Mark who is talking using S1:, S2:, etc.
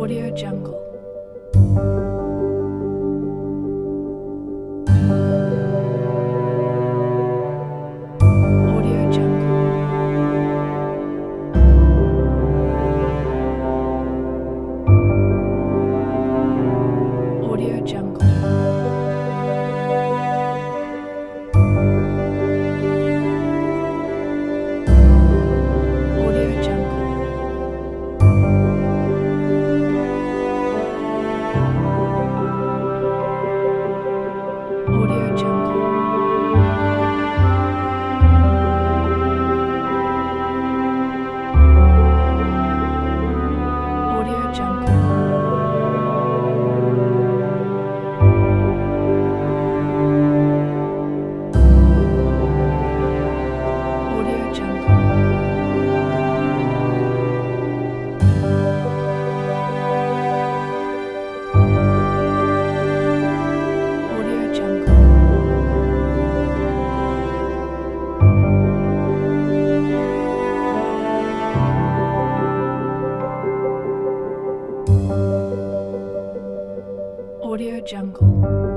S1: Audio Jungle. Audio Jungle. Audio Jungle. Audio Jungle. Audio Jungle. Audio Jungle. Audio Jungle. Audio Jungle. Audio Jungle.